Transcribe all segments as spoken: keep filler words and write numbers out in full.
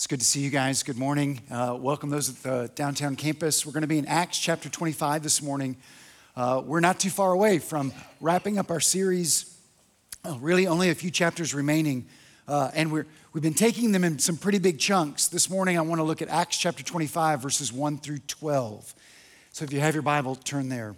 It's good to see you guys. Good morning. Uh, welcome those at the downtown campus. We're going to be in Acts chapter twenty-five this morning. Uh, we're not too far away from wrapping up our series. Uh, really only a few chapters remaining. Uh, and we're, we've been taking them in some pretty big chunks. This morning I want to look at Acts chapter twenty-five, verses one through twelve. So if you have your Bible, turn there.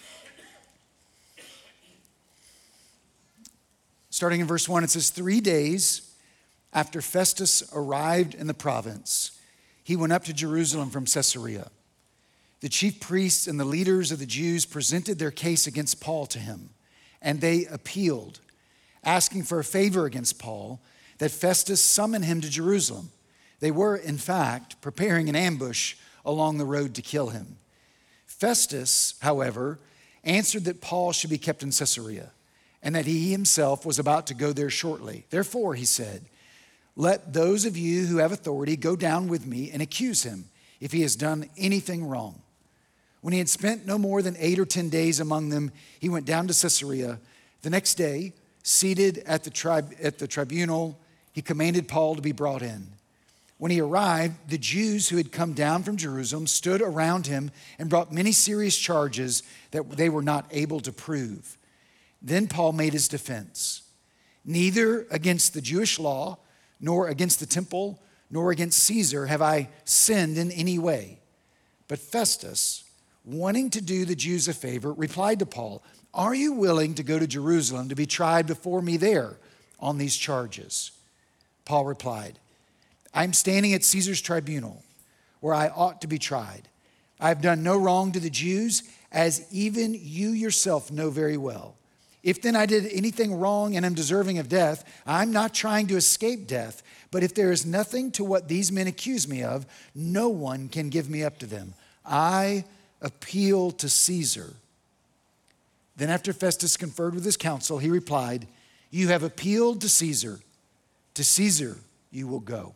Starting in verse one, it says, three days after Festus arrived in the province, he went up to Jerusalem from Caesarea. The chief priests and the leaders of the Jews presented their case against Paul to him, and they appealed, asking for a favor against Paul, that Festus summon him to Jerusalem. They were, in fact, preparing an ambush along the road to kill him. Festus, however, answered that Paul should be kept in Caesarea, and that he himself was about to go there shortly. Therefore, he said, let those of you who have authority go down with me and accuse him if he has done anything wrong. When he had spent no more than eight or ten days among them, he went down to Caesarea. The next day, seated at the, tri- at the tribunal, he commanded Paul to be brought in. When he arrived, the Jews who had come down from Jerusalem stood around him and brought many serious charges that they were not able to prove. Then Paul made his defense. Neither against the Jewish law, nor against the temple, nor against Caesar have I sinned in any way. But Festus, wanting to do the Jews a favor, replied to Paul, are you willing to go to Jerusalem to be tried before me there on these charges? Paul replied, I'm standing at Caesar's tribunal, where I ought to be tried. I have done no wrong to the Jews, as even you yourself know very well. If then I did anything wrong and am deserving of death, I'm not trying to escape death. But if there is nothing to what these men accuse me of, no one can give me up to them. I appeal to Caesar. Then after Festus conferred with his council, he replied, you have appealed to Caesar. To Caesar you will go.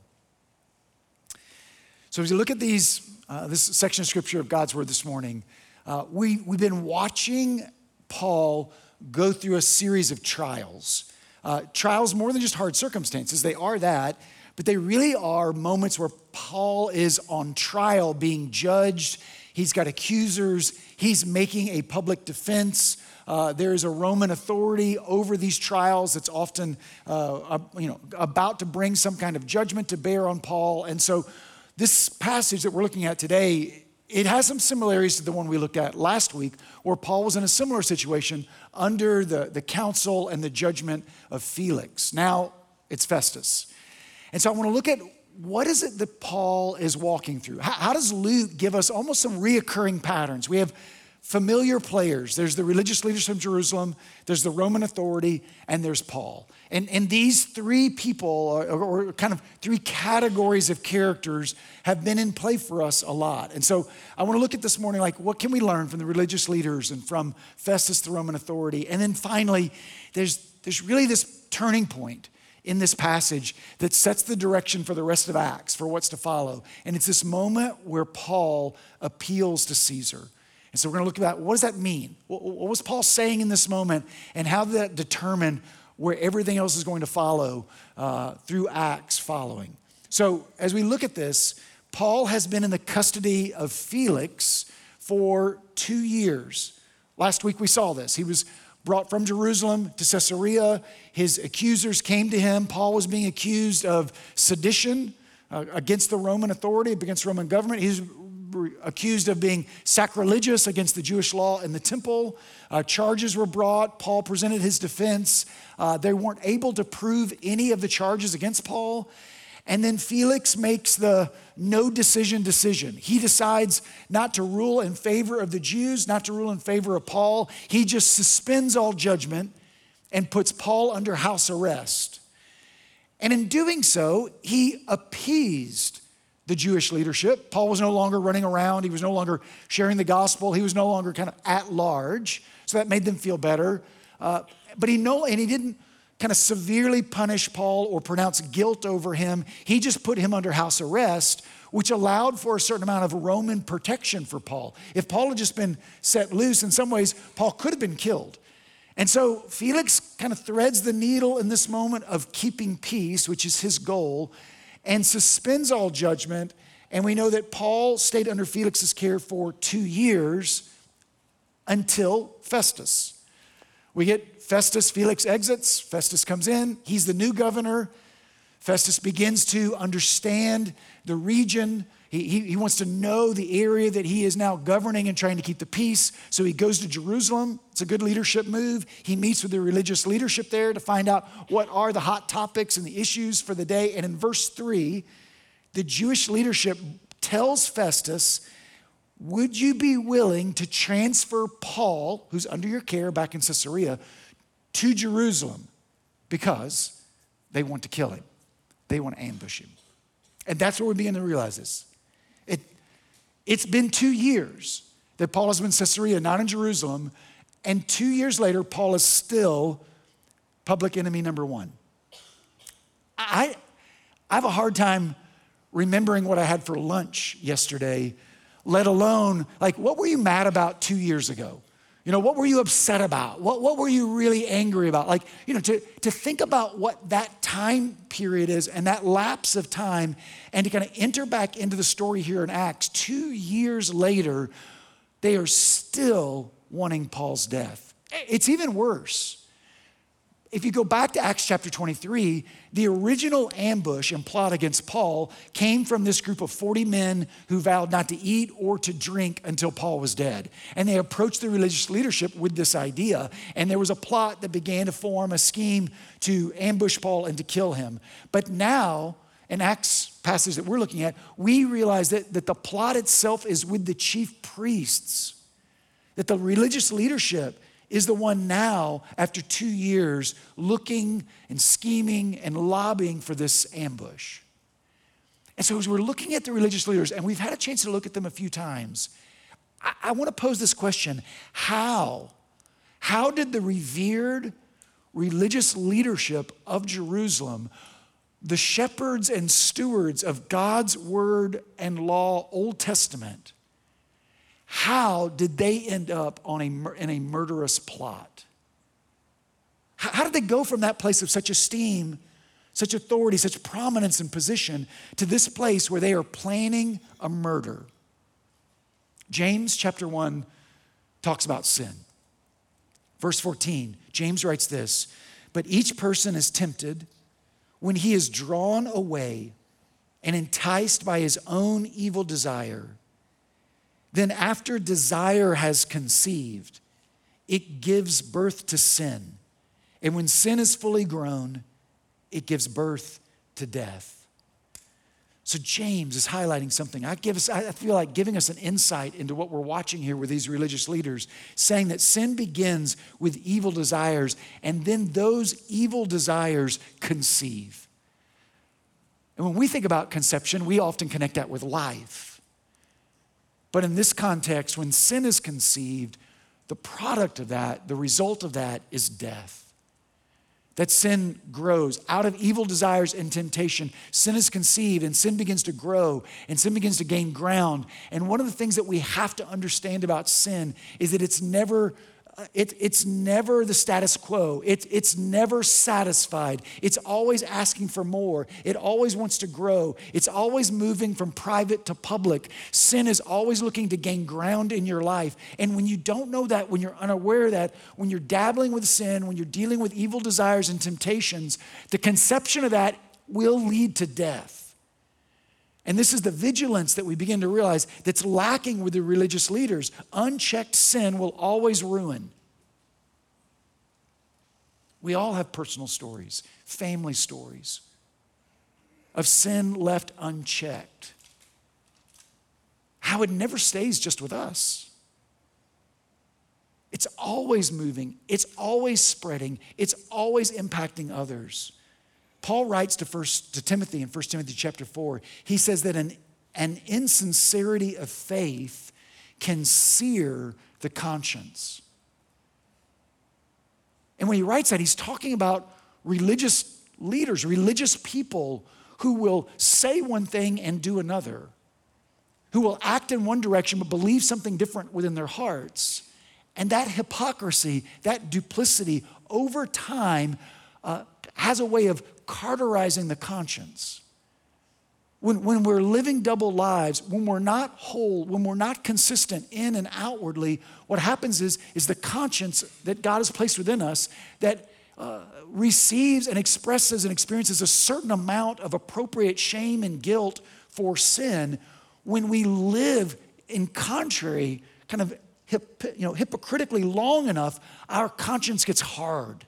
So as you look at these, uh, this section of scripture of God's word this morning, uh, we, we've been watching Paul go through a series of trials. Uh, trials more than just hard circumstances. They are that, but they really are moments where Paul is on trial, being judged. He's got accusers. He's making a public defense. Uh, there is a Roman authority over these trials that's often uh, you know, about to bring some kind of judgment to bear on Paul. And so this passage that we're looking at today, it has some similarities to the one we looked at last week, where Paul was in a similar situation under the, the counsel and the judgment of Felix. Now it's Festus. And so I want to look at what is it that Paul is walking through? How, how does Luke give us almost some reoccurring patterns? We have familiar players. There's the religious leaders from Jerusalem, there's the Roman authority, and there's Paul. And, and these three people, or, or kind of three categories of characters, have been in play for us a lot. And so I want to look at this morning, like, what can we learn from the religious leaders and from Festus, the Roman authority? And then finally, there's, there's really this turning point in this passage that sets the direction for the rest of Acts, for what's to follow. And it's this moment where Paul appeals to Caesar. And so we're going to look at what does that mean? What was Paul saying in this moment? And how did that determine where everything else is going to follow uh, through Acts following? So as we look at this, Paul has been in the custody of Felix for two years. Last week we saw this. He was brought from Jerusalem to Caesarea. His accusers came to him. Paul was being accused of sedition uh, against the Roman authority, against the Roman government. He's accused of being sacrilegious against the Jewish law and the temple. Uh, charges were brought. Paul presented his defense. Uh, they weren't able to prove any of the charges against Paul. And then Felix makes the no decision decision. He decides not to rule in favor of the Jews, not to rule in favor of Paul. He just suspends all judgment and puts Paul under house arrest. And in doing so, he appeased the Jewish leadership. Paul was no longer running around. He was no longer sharing the gospel. He was no longer kind of at large. So that made them feel better. Uh, but he no, and he didn't kind of severely punish Paul or pronounce guilt over him. He just put him under house arrest, which allowed for a certain amount of Roman protection for Paul. If Paul had just been set loose, in some ways, Paul could have been killed. And so Felix kind of threads the needle in this moment of keeping peace, which is his goal, and suspends all judgment. And we know that Paul stayed under Felix's care for two years until Festus. We get Festus, Felix exits, Festus comes in, he's the new governor. Festus begins to understand the region. He, he, he wants to know the area that he is now governing and trying to keep the peace. So he goes to Jerusalem. It's a good leadership move. He meets with the religious leadership there to find out what are the hot topics and the issues for the day. And in verse three, the Jewish leadership tells Festus, would you be willing to transfer Paul, who's under your care back in Caesarea, to Jerusalem? Because they want to kill him. They want to ambush him. And that's where we begin to realize this. It, it's been two years that Paul has been in Caesarea, not in Jerusalem. And two years later, Paul is still public enemy number one. I, I have a hard time remembering what I had for lunch yesterday, let alone, like, what were you mad about two years ago? You know, what were you upset about? What, what were you really angry about? Like, you know, to, to think about what that time period is and that lapse of time and to kind of enter back into the story here in Acts, two years later, they are still wanting Paul's death. It's even worse. If you go back to Acts chapter twenty-three, the original ambush and plot against Paul came from this group of forty men who vowed not to eat or to drink until Paul was dead. And they approached the religious leadership with this idea. And there was a plot that began to form, a scheme to ambush Paul and to kill him. But now, in Acts passage that we're looking at, we realize that, that the plot itself is with the chief priests, that the religious leadership is the one now, after two years, looking and scheming and lobbying for this ambush. And so as we're looking at the religious leaders, and we've had a chance to look at them a few times, I, I want to pose this question. How? How did the revered religious leadership of Jerusalem, the shepherds and stewards of God's word and law, Old Testament, how did they end up on a, in a murderous plot? How, how did they go from that place of such esteem, such authority, such prominence and position to this place where they are planning a murder? James chapter one talks about sin. Verse fourteen, James writes this, but each person is tempted when he is drawn away and enticed by his own evil desire. Then after desire has conceived, it gives birth to sin. And when sin is fully grown, it gives birth to death. So James is highlighting something. I, give us, I feel like giving us an insight into what we're watching here with these religious leaders, saying that sin begins with evil desires, and then those evil desires conceive. And when we think about conception, we often connect that with life. But in this context, when sin is conceived, the product of that, the result of that is death. That sin grows out of evil desires and temptation. Sin is conceived and sin begins to grow and sin begins to gain ground. And one of the things that we have to understand about sin is that it's never It, it's never the status quo. It, it's never satisfied. It's always asking for more. It always wants to grow. It's always moving from private to public. Sin is always looking to gain ground in your life. And when you don't know that, when you're unaware of that, when you're dabbling with sin, when you're dealing with evil desires and temptations, the conception of that will lead to death. And this is the vigilance that we begin to realize that's lacking with the religious leaders. Unchecked sin will always ruin. We all have personal stories, family stories of sin left unchecked. How it never stays just with us. It's always moving. It's always spreading. It's always impacting others. Paul writes to first to Timothy in First Timothy chapter four, he says that an, an insincerity of faith can sear the conscience. And when he writes that, he's talking about religious leaders, religious people who will say one thing and do another, who will act in one direction but believe something different within their hearts. And that hypocrisy, that duplicity over time uh, has a way of cauterizing the conscience. When, when we're living double lives, when we're not whole, when we're not consistent in and outwardly, what happens is, is the conscience that God has placed within us that uh, receives and expresses and experiences a certain amount of appropriate shame and guilt for sin. When we live in contrary, kind of hip, you know, hypocritically long enough, our conscience gets hard.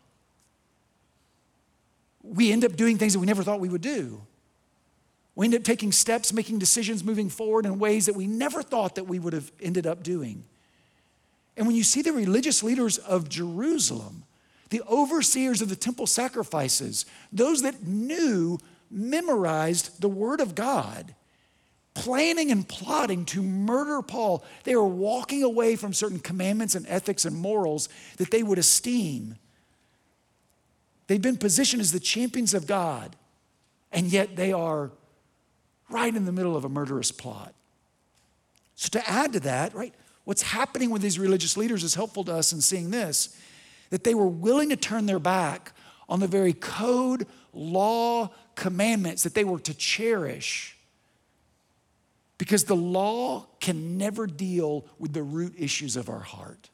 We end up doing things that we never thought we would do. We end up taking steps, making decisions, moving forward in ways that we never thought that we would have ended up doing. And when you see the religious leaders of Jerusalem, the overseers of the temple sacrifices, those that knew, memorized the word of God, planning and plotting to murder Paul, they were walking away from certain commandments and ethics and morals that they would esteem. They've been positioned as the champions of God, and yet they are right in the middle of a murderous plot. So to add to that, right, what's happening with these religious leaders is helpful to us in seeing this, that they were willing to turn their back on the very code, law, commandments that they were to cherish, because the law can never deal with the root issues of our heart.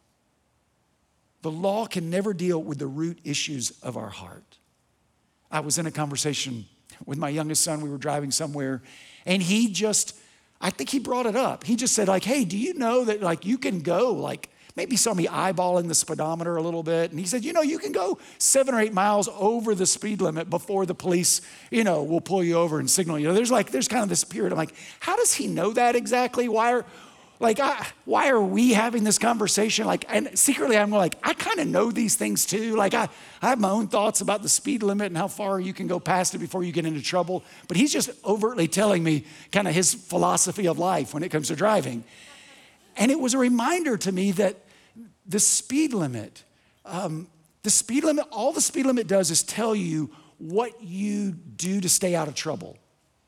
The law can never deal with the root issues of our heart. I was in a conversation with my youngest son. We were driving somewhere, and he just, I think he brought it up. He just said, like, hey, do you know that, like, you can go, like, maybe saw me eyeballing the speedometer a little bit, and he said, you know, you can go seven or eight miles over the speed limit before the police, you know, will pull you over and signal you. There's like, there's kind of this period. I'm like, how does he know that exactly? Why are, like, I, why are we having this conversation? Like, and secretly I'm like, I kind of know these things too. Like, I, I have my own thoughts about the speed limit and how far you can go past it before you get into trouble. But he's just overtly telling me kind of his philosophy of life when it comes to driving. And it was a reminder to me that the speed limit, um, the speed limit, all the speed limit does is tell you what you do to stay out of trouble.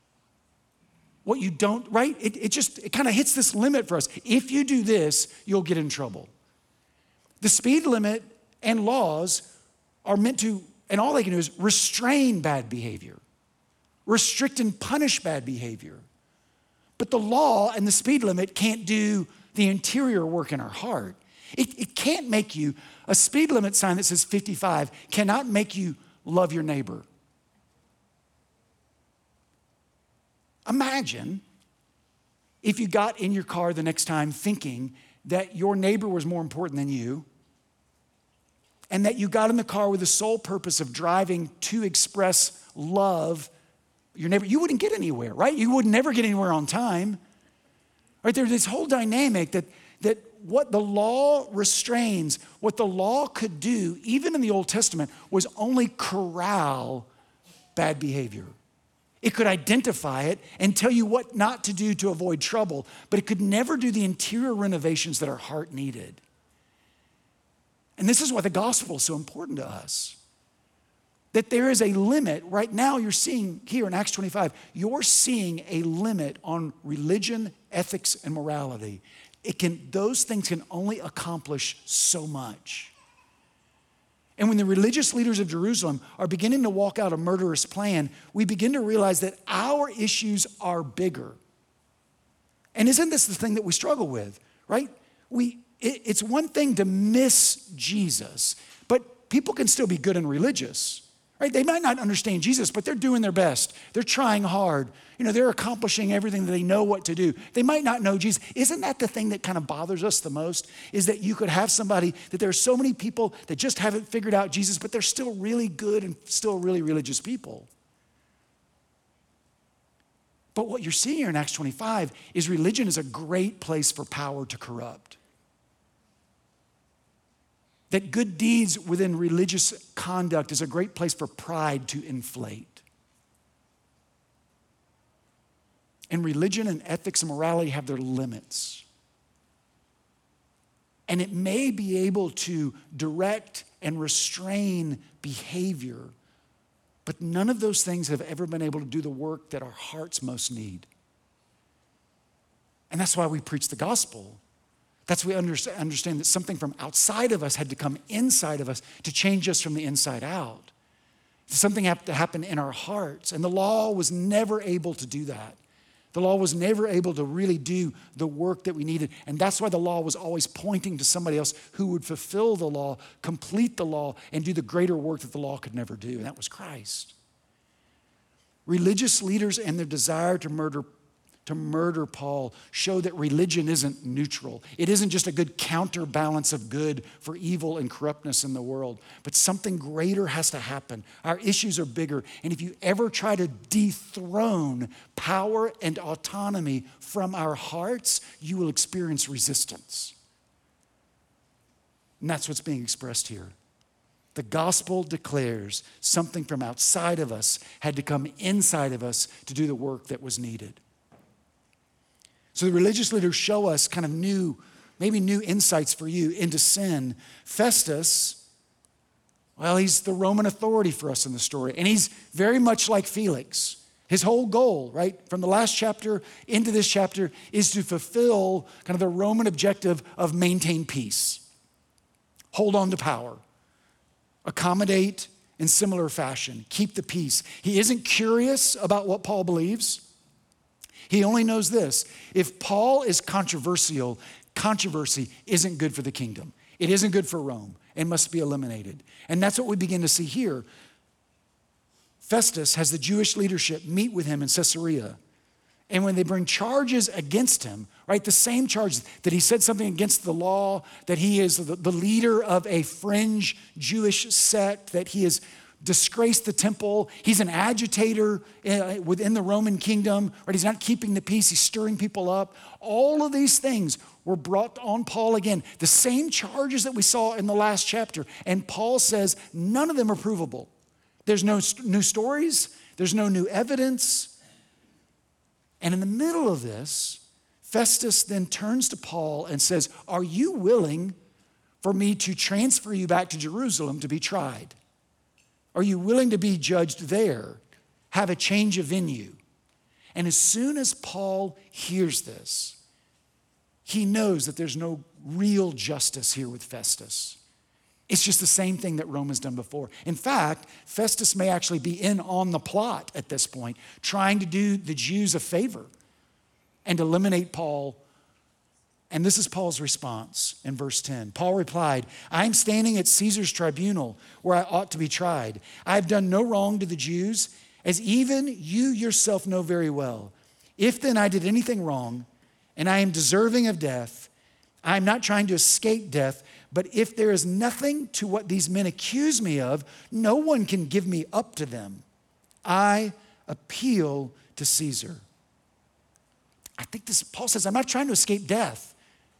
What you don't, right? It, it just, it kind of hits this limit for us. If you do this, you'll get in trouble. The speed limit and laws are meant to, and all they can do is restrain bad behavior, restrict and punish bad behavior. But the law and the speed limit can't do the interior work in our heart. It, it can't make you, a speed limit sign that says fifty-five cannot make you love your neighbor. Imagine if you got in your car the next time thinking that your neighbor was more important than you, and that you got in the car with the sole purpose of driving to express love your neighbor. You wouldn't get anywhere, right? You would never get anywhere on time. Right? There's this whole dynamic that, that what the law restrains, what the law could do, even in the Old Testament, was only corral bad behavior. It could identify it and tell you what not to do to avoid trouble, but it could never do the interior renovations that our heart needed. And this is why the gospel is so important to us. That there is a limit. Right now you're seeing here in Acts twenty-five, you're seeing a limit on religion, ethics, and morality. It can, those things can only accomplish so much. And when the religious leaders of Jerusalem are beginning to walk out a murderous plan, we begin to realize that our issues are bigger. And isn't this the thing that we struggle with, right? We, it, it's one thing to miss Jesus, but people can still be good and religious, right? They might not understand Jesus, but they're doing their best. They're trying hard. You know, they're accomplishing everything that they know what to do. They might not know Jesus. Isn't that the thing that kind of bothers us the most? Is that you could have somebody, that there are so many people that just haven't figured out Jesus, but they're still really good and still really religious people. But what you're seeing here in Acts twenty-five is religion is a great place for power to corrupt. That good deeds within religious conduct is a great place for pride to inflate. And religion and ethics and morality have their limits. And it may be able to direct and restrain behavior, but none of those things have ever been able to do the work that our hearts most need. And that's why we preach the gospel. That's why we understand that something from outside of us had to come inside of us to change us from the inside out. Something had to happen in our hearts. And the law was never able to do that. The law was never able to really do the work that we needed. And that's why the law was always pointing to somebody else who would fulfill the law, complete the law, and do the greater work that the law could never do. And that was Christ. Religious leaders and their desire to murder to murder Paul show that religion isn't neutral. It isn't just a good counterbalance of good for evil and corruptness in the world, but something greater has to happen. Our issues are bigger, and if you ever try to dethrone power and autonomy from our hearts, you will experience resistance. And that's what's being expressed here. The gospel declares something from outside of us had to come inside of us to do the work that was needed. So the religious leaders show us kind of new, maybe new insights for you into sin. Festus, well, he's the Roman authority for us in the story, and he's very much like Felix. His whole goal, right, from the last chapter into this chapter is to fulfill kind of the Roman objective of maintain peace, hold on to power, accommodate in similar fashion, keep the peace. He isn't curious about what Paul believes. He only knows this: if Paul is controversial, controversy isn't good for the kingdom. It isn't good for Rome and must be eliminated. And that's what we begin to see here. Festus has the Jewish leadership meet with him in Caesarea. And when they bring charges against him, right, the same charges that he said something against the law, that he is the, the leader of a fringe Jewish sect, that he is disgraced the temple. He's an agitator within the Roman kingdom, right? He's not keeping the peace. He's stirring people up. All of these things were brought on Paul again. The same charges that we saw in the last chapter. And Paul says none of them are provable. There's no new stories. There's no new evidence. And in the middle of this, Festus then turns to Paul and says, "Are you willing for me to transfer you back to Jerusalem to be tried? Are you willing to be judged there, have a change of venue?" And as soon as Paul hears this, he knows that there's no real justice here with Festus. It's just the same thing that Rome has done before. In fact, Festus may actually be in on the plot at this point, trying to do the Jews a favor and eliminate Paul. And this is Paul's response in verse ten. Paul replied, "I'm standing at Caesar's tribunal where I ought to be tried. I have done no wrong to the Jews, as even you yourself know very well. If then I did anything wrong and I am deserving of death, I'm not trying to escape death, but if there is nothing to what these men accuse me of, no one can give me up to them. I appeal to Caesar." I think this, Paul says, I'm not trying to escape death.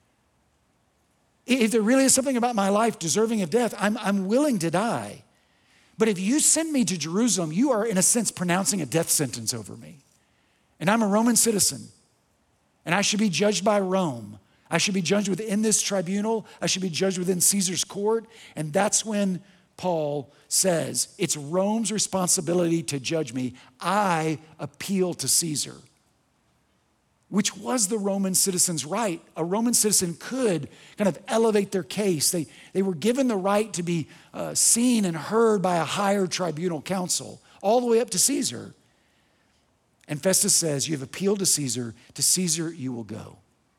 If there really is something about my life deserving of death, I'm, I'm willing to die. But if you send me to Jerusalem, you are in a sense pronouncing a death sentence over me. And I'm a Roman citizen, and I should be judged by Rome. I should be judged within this tribunal. I should be judged within Caesar's court. And that's when Paul says, it's Rome's responsibility to judge me. I appeal to Caesar, which was the Roman citizen's right. A Roman citizen could kind of elevate their case. They, they were given the right to be uh, seen and heard by a higher tribunal council, all the way up to Caesar. And Festus says, you have appealed to Caesar. To Caesar you will go.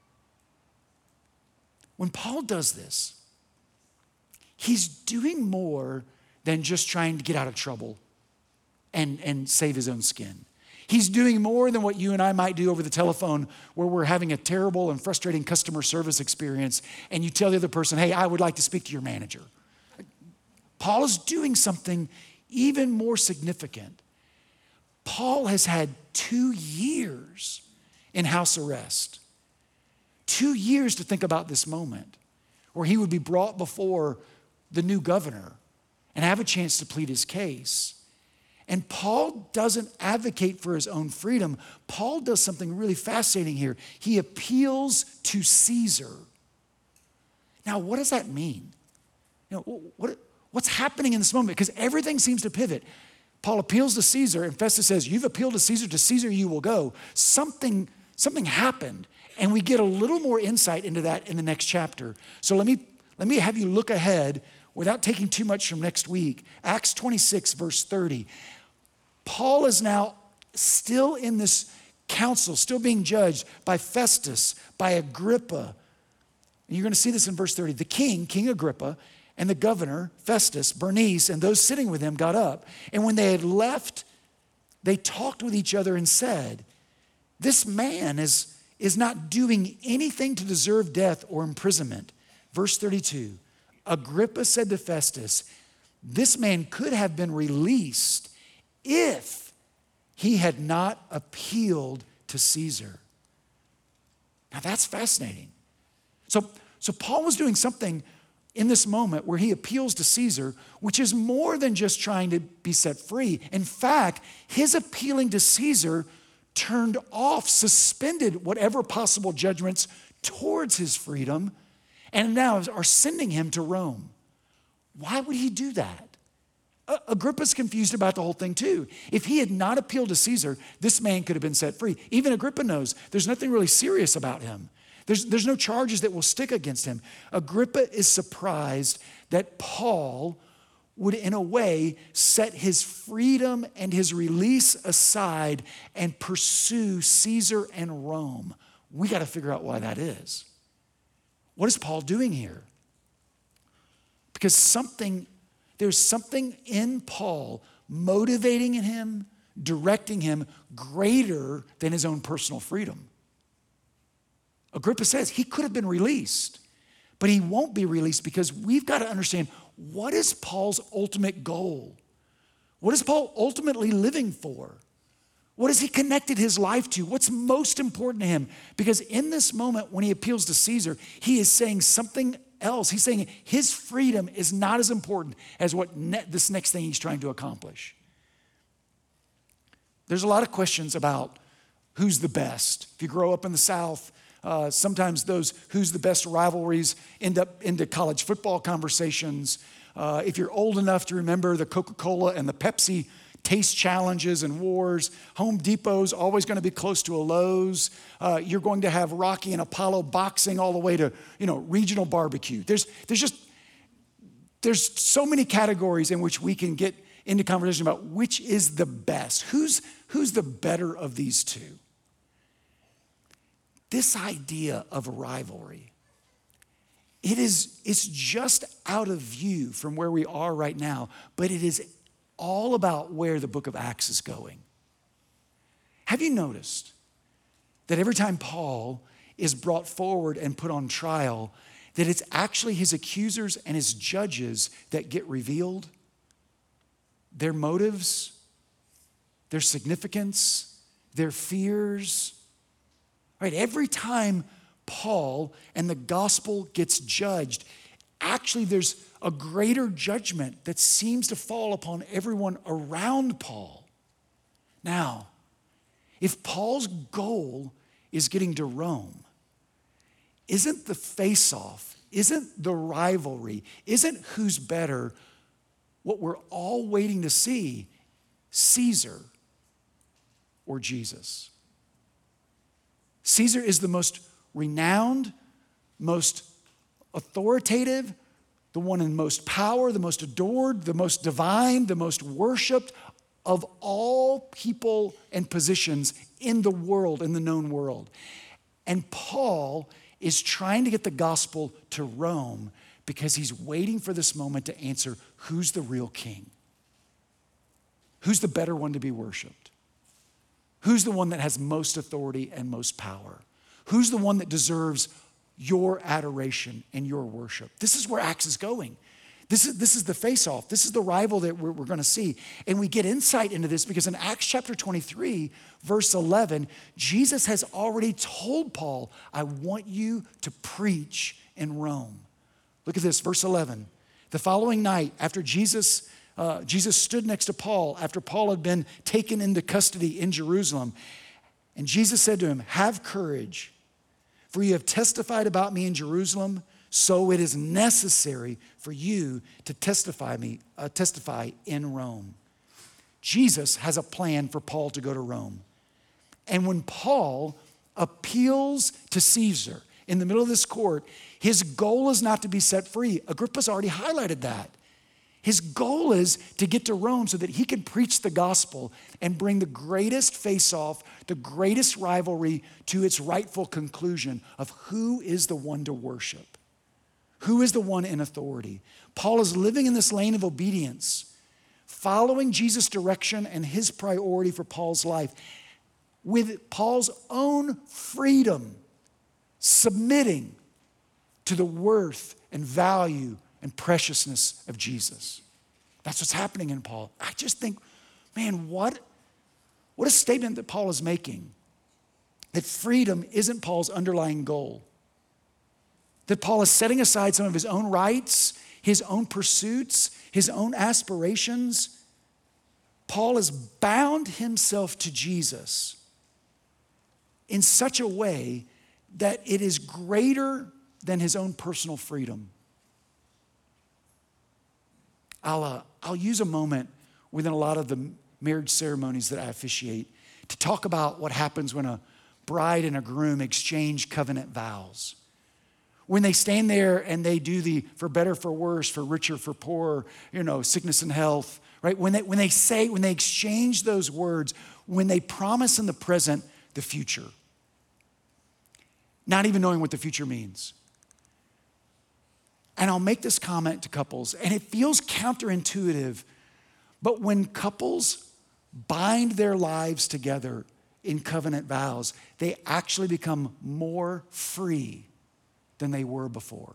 When Paul does this, he's doing more than just trying to get out of trouble and, and save his own skin. He's doing more than what you and I might do over the telephone, where we're having a terrible and frustrating customer service experience and you tell the other person, hey, I would like to speak to your manager. Paul is doing something even more significant. Paul has had two years in house arrest. Two years to think about this moment where he would be brought before the new governor and have a chance to plead his case. And Paul doesn't advocate for his own freedom. Paul does something really fascinating here. He appeals to Caesar. Now, what does that mean? You know, what, what's happening in this moment? Because everything seems to pivot. Paul appeals to Caesar, and Festus says, you've appealed to Caesar, to Caesar you will go. Something, something happened. And we get a little more insight into that in the next chapter. So let me, let me have you look ahead without taking too much from next week, Acts twenty-six, verse thirty, Paul is now still in this council, still being judged by Festus, by Agrippa. And you're going to see this in verse thirty. The king, King Agrippa, and the governor, Festus, Bernice, and those sitting with him got up. And when they had left, they talked with each other and said, this man is, is not doing anything to deserve death or imprisonment. Verse thirty-two, Agrippa said to Festus, this man could have been released if he had not appealed to Caesar. Now that's fascinating. So, so Paul was doing something in this moment where he appeals to Caesar, which is more than just trying to be set free. In fact, his appealing to Caesar turned off, suspended whatever possible judgments towards his freedom, and now are sending him to Rome. Why would he do that? Agrippa's confused about the whole thing too. If he had not appealed to Caesar, this man could have been set free. Even Agrippa knows there's nothing really serious about him. There's, there's no charges that will stick against him. Agrippa is surprised that Paul would, in a way, set his freedom and his release aside and pursue Caesar and Rome. We got to figure out why that is. What is Paul doing here? Because something, there's something in Paul motivating him, directing him greater than his own personal freedom. Agrippa says he could have been released, but he won't be released because we've got to understand, what is Paul's ultimate goal? What is Paul ultimately living for? What has he connected his life to? What's most important to him? Because in this moment when he appeals to Caesar, he is saying something else. He's saying his freedom is not as important as what ne- this next thing he's trying to accomplish. There's a lot of questions about who's the best. If you grow up in the South, Uh, sometimes those who's the best rivalries end up into college football conversations. Uh, if you're old enough to remember the Coca-Cola and the Pepsi taste challenges and wars, Home Depot's always going to be close to a Lowe's. Uh, you're going to have Rocky and Apollo boxing all the way to, you know, regional barbecue. There's, there's just, there's so many categories in which we can get into conversation about which is the best. Who's, who's the better of these two? This idea of rivalry, it is, it's just out of view from where we are right now, but it is all about where the book of Acts is going. Have you noticed that every time Paul is brought forward and put on trial, that it's actually his accusers and his judges that get revealed? Their motives, their significance, their fears. Right, every time Paul and the gospel gets judged, actually there's a greater judgment that seems to fall upon everyone around Paul. Now, if Paul's goal is getting to Rome, isn't the face-off, isn't the rivalry, isn't who's better what we're all waiting to see, Caesar or Jesus? Caesar is the most renowned, most authoritative, the one in most power, the most adored, the most divine, the most worshiped of all people and positions in the world, in the known world. And Paul is trying to get the gospel to Rome because he's waiting for this moment to answer who's the real king? Who's the better one to be worshiped? Who's the one that has most authority and most power? Who's the one that deserves your adoration and your worship? This is where Acts is going. This is, this is the face-off. This is the rival that we're, we're going to see. And we get insight into this because in Acts chapter twenty-three, verse eleven, Jesus has already told Paul, I want you to preach in Rome. Look at this, verse eleven. The following night, after Jesus Uh, Jesus stood next to Paul after Paul had been taken into custody in Jerusalem. And Jesus said to him, have courage, for you have testified about me in Jerusalem, so it is necessary for you to testify me, uh, testify in Rome. Jesus has a plan for Paul to go to Rome. And when Paul appeals to Caesar, in the middle of this court, his goal is not to be set free. Agrippa's already highlighted that. His goal is to get to Rome so that he can preach the gospel and bring the greatest face-off, the greatest rivalry to its rightful conclusion of who is the one to worship, who is the one in authority. Paul is living in this lane of obedience, following Jesus' direction and his priority for Paul's life, with Paul's own freedom, submitting to the worth and value and preciousness of Jesus. That's what's happening in Paul. I just think, man, what, what a statement that Paul is making. That freedom isn't Paul's underlying goal. That Paul is setting aside some of his own rights, his own pursuits, his own aspirations. Paul has bound himself to Jesus in such a way that it is greater than his own personal freedom. I'll, uh, I'll use a moment within a lot of the marriage ceremonies that I officiate to talk about what happens when a bride and a groom exchange covenant vows. When they stand there and they do the for better, for worse, for richer, for poorer, you know, sickness and health, right? When they, when they say, when they exchange those words, when they promise in the present the future, not even knowing what the future means. And I'll make this comment to couples, and it feels counterintuitive, but when couples bind their lives together in covenant vows, they actually become more free than they were before.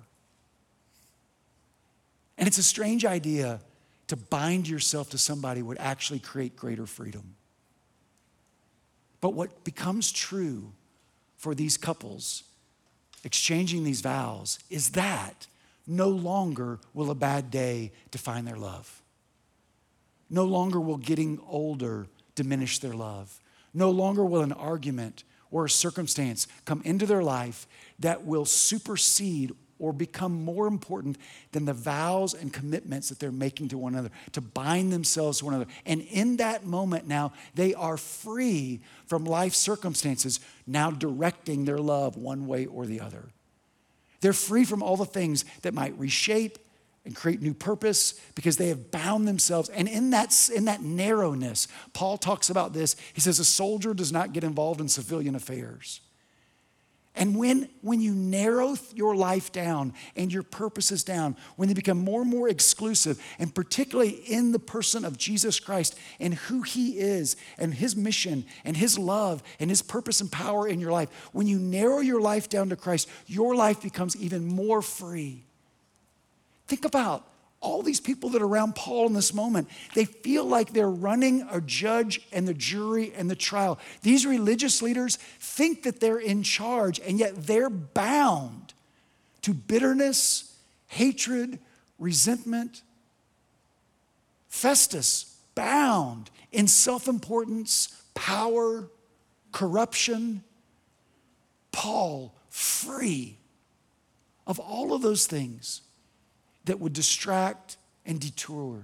And it's a strange idea to bind yourself to somebody would actually create greater freedom. But what becomes true for these couples exchanging these vows is that no longer will a bad day define their love. No longer will getting older diminish their love. No longer will an argument or a circumstance come into their life that will supersede or become more important than the vows and commitments that they're making to one another, to bind themselves to one another. And in that moment now, they are free from life circumstances, now directing their love one way or the other. They're free from all the things that might reshape and create new purpose because they have bound themselves. And in that, in that narrowness, Paul talks about this. He says, a soldier does not get involved in civilian affairs. And when, when you narrow your life down and your purposes down, when they become more and more exclusive, and particularly in the person of Jesus Christ and who he is and his mission and his love and his purpose and power in your life, when you narrow your life down to Christ, your life becomes even more free. Think about all these people that are around Paul in this moment. They feel like they're running a judge and the jury and the trial. These religious leaders think that they're in charge, and yet they're bound to bitterness, hatred, resentment. Festus, bound in self-importance, power, corruption. Paul, free of all of those things that would distract and detour.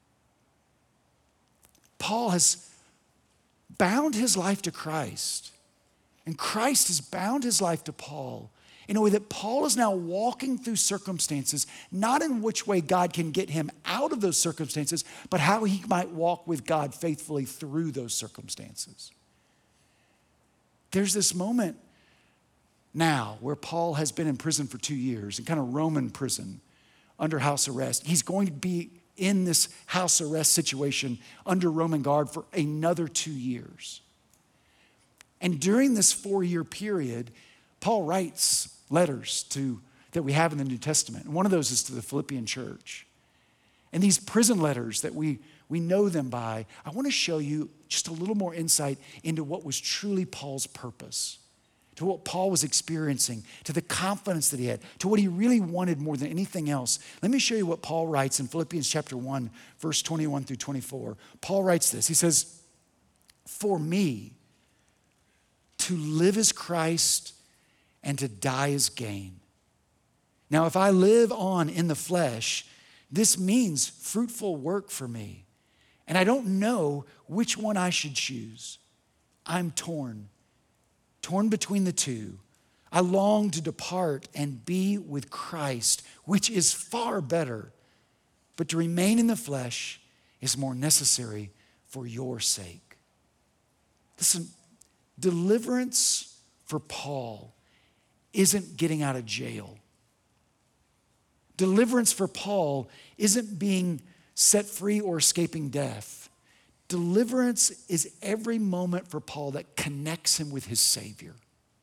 Paul has bound his life to Christ, and Christ has bound his life to Paul in a way that Paul is now walking through circumstances, not in which way God can get him out of those circumstances, but how he might walk with God faithfully through those circumstances. There's this moment now where Paul has been in prison for two years, in kind of Roman prison, under house arrest. He's going to be in this house arrest situation under Roman guard for another two years. And during this four-year period, Paul writes letters to that we have in the New Testament. And one of those is to the Philippian church. And these prison letters that we, we know them by, I want to show you just a little more insight into what was truly Paul's purpose, to what Paul was experiencing, to the confidence that he had, to what he really wanted more than anything else. Let me show you what Paul writes in Philippians chapter one, verse twenty-one through twenty-four. Paul writes this. He says, "For me, to live is Christ and to die is gain. Now, if I live on in the flesh, this means fruitful work for me. And I don't know which one I should choose. I'm torn. Torn between the two. I long to depart and be with Christ, which is far better. But to remain in the flesh is more necessary for your sake. Listen, deliverance for Paul isn't getting out of jail. Deliverance for Paul isn't being set free or escaping death. Deliverance is every moment for Paul that connects him with his Savior.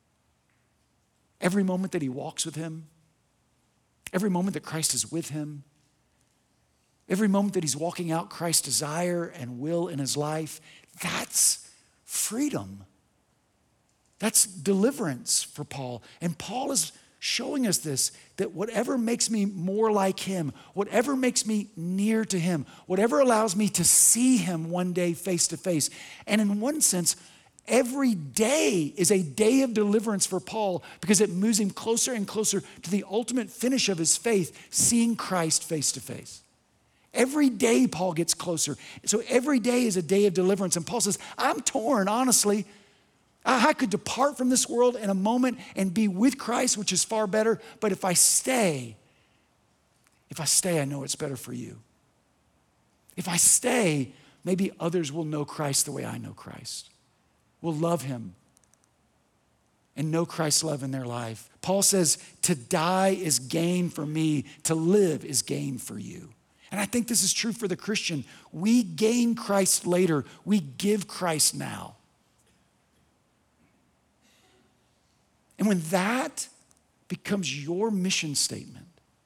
Every moment that he walks with him, every moment that Christ is with him, every moment that he's walking out Christ's desire and will in his life, that's freedom. That's deliverance for Paul. And Paul is showing us this, that whatever makes me more like him, whatever makes me near to him, whatever allows me to see him one day face to face. And in one sense, every day is a day of deliverance for Paul because it moves him closer and closer to the ultimate finish of his faith, seeing Christ face to face. Every day Paul gets closer. So every day is a day of deliverance. And Paul says, I'm torn, honestly. I could depart from this world in a moment and be with Christ, which is far better. But if I stay, if I stay, I know it's better for you. If I stay, maybe others will know Christ the way I know Christ, will love him and know Christ's love in their life. Paul says, to die is gain for me, to live is gain for you. And I think this is true for the Christian. We gain Christ later, we give Christ now. And when that becomes your mission statement,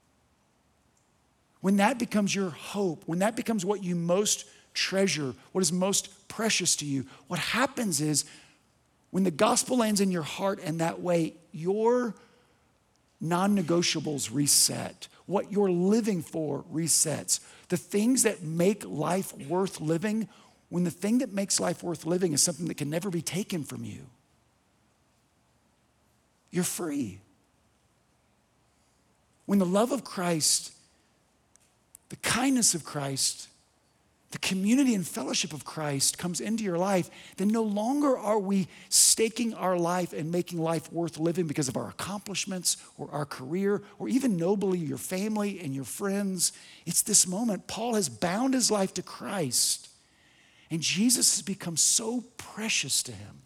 when that becomes your hope, when that becomes what you most treasure, what is most precious to you, what happens is when the gospel lands in your heart in that way, your non-negotiables reset. What you're living for resets. The things that make life worth living, when the thing that makes life worth living is something that can never be taken from you, you're free. When the love of Christ, the kindness of Christ, the community and fellowship of Christ comes into your life, then no longer are we staking our life and making life worth living because of our accomplishments or our career or even nobly your family and your friends. It's this moment. Paul has bound his life to Christ, and Jesus has become so precious to him,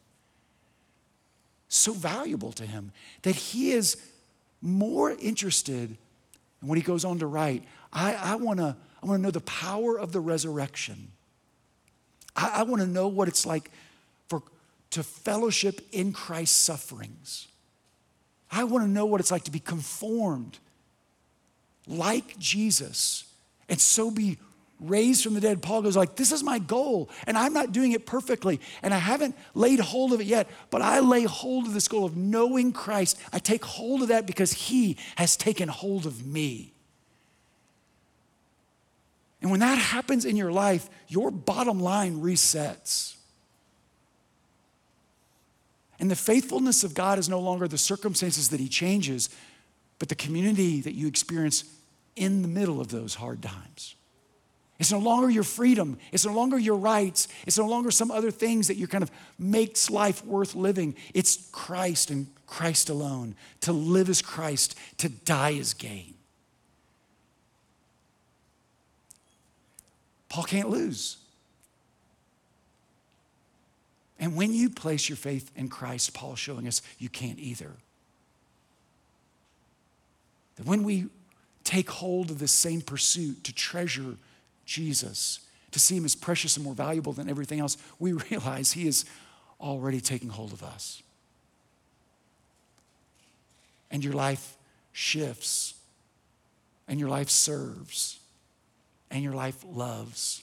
so valuable to him, that he is more interested in what he goes on to write. I, I wanna, I wanna know the power of the resurrection. I, I wanna know what it's like for to fellowship in Christ's sufferings. I wanna know what it's like to be conformed like Jesus and so be raised from the dead. Paul goes like, this is my goal, and I'm not doing it perfectly, and I haven't laid hold of it yet, but I lay hold of this goal of knowing Christ. I take hold of that because he has taken hold of me. And when that happens in your life, your bottom line resets. And the faithfulness of God is no longer the circumstances that he changes, but the community that you experience in the middle of those hard times. It's no longer your freedom. It's no longer your rights. It's no longer some other things that you kind of makes life worth living. It's Christ and Christ alone. To live as Christ, to die as gain. Paul can't lose. And when you place your faith in Christ, Paul's showing us you can't either. That when we take hold of this same pursuit to treasure Jesus, to see him as precious and more valuable than everything else, we realize he is already taking hold of us. And your life shifts, and your life serves, and your life loves.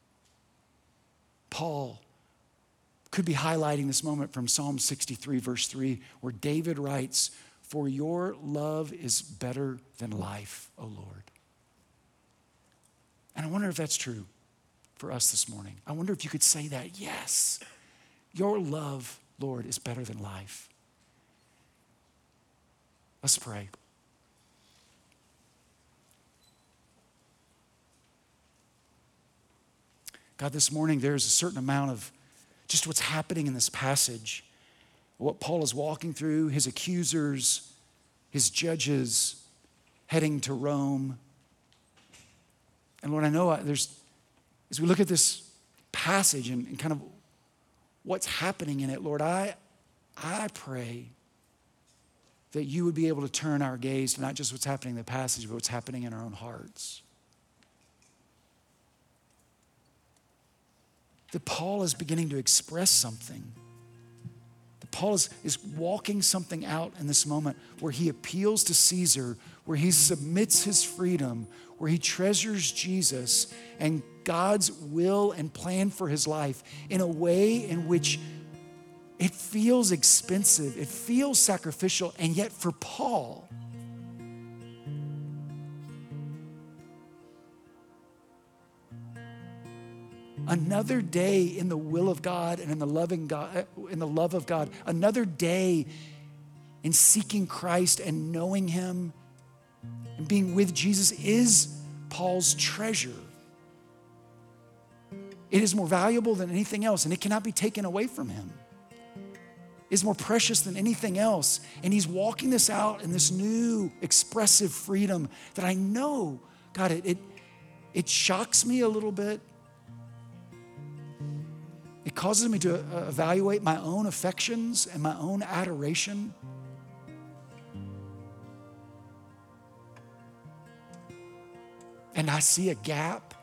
Paul could be highlighting this moment from Psalm sixty-three, verse three, where David writes, "For your love is better than life, O Lord." And I wonder if that's true for us this morning. I wonder if you could say that. Yes, your love, Lord, is better than life. Let's pray. God, this morning there's a certain amount of just what's happening in this passage what Paul is walking through, his accusers, his judges heading to Rome. And Lord, I know there's, as we look at this passage and, and kind of what's happening in it, Lord, I, I pray that you would be able to turn our gaze to not just what's happening in the passage, but what's happening in our own hearts. That Paul is beginning to express something. That Paul is, is walking something out in this moment where he appeals to Caesar, where he submits his freedom, where he treasures Jesus and God's will and plan for his life in a way in which it feels expensive, it feels sacrificial, and yet for Paul, another day in the will of God and in the loving God, in the love of God, another day in seeking Christ and knowing him and being with Jesus is Paul's treasure. It is more valuable than anything else, and it cannot be taken away from him. It's more precious than anything else. And he's walking this out in this new expressive freedom that I know, God, it, it, it shocks me a little bit. It causes me to uh, evaluate my own affections and my own adoration. And I see a gap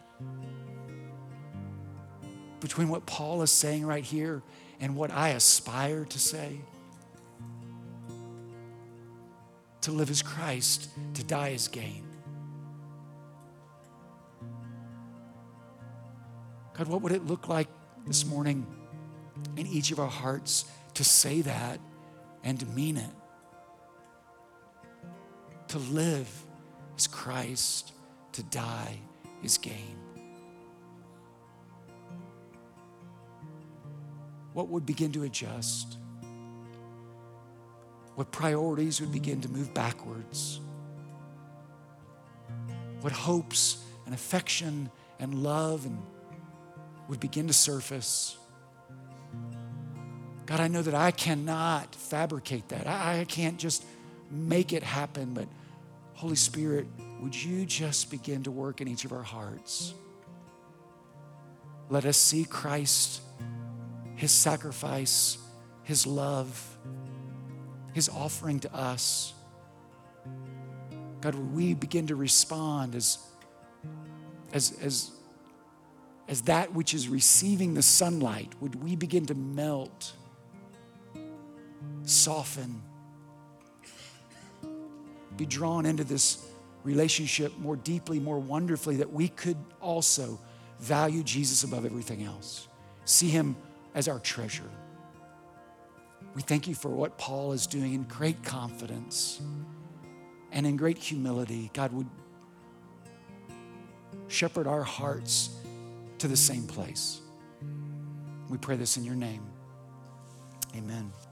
between what Paul is saying right here and what I aspire to say. To live as Christ, to die as gain. God, what would it look like this morning in each of our hearts to say that and to mean it? To live as Christ, to die is gain. What would begin to adjust? What priorities would begin to move backwards? What hopes and affection and love and would begin to surface? God, I know that I cannot fabricate that. I, I can't just make it happen, but Holy Spirit, would you just begin to work in each of our hearts? Let us see Christ, his sacrifice, his love, his offering to us. God, would we begin to respond as, as, as, as that which is receiving the sunlight? Would we begin to melt, soften, be drawn into this relationship more deeply, more wonderfully, that we could also value Jesus above everything else, see him as our treasure. We thank you for what Paul is doing in great confidence and in great humility. God, would shepherd our hearts to the same place. We pray this in your name. Amen.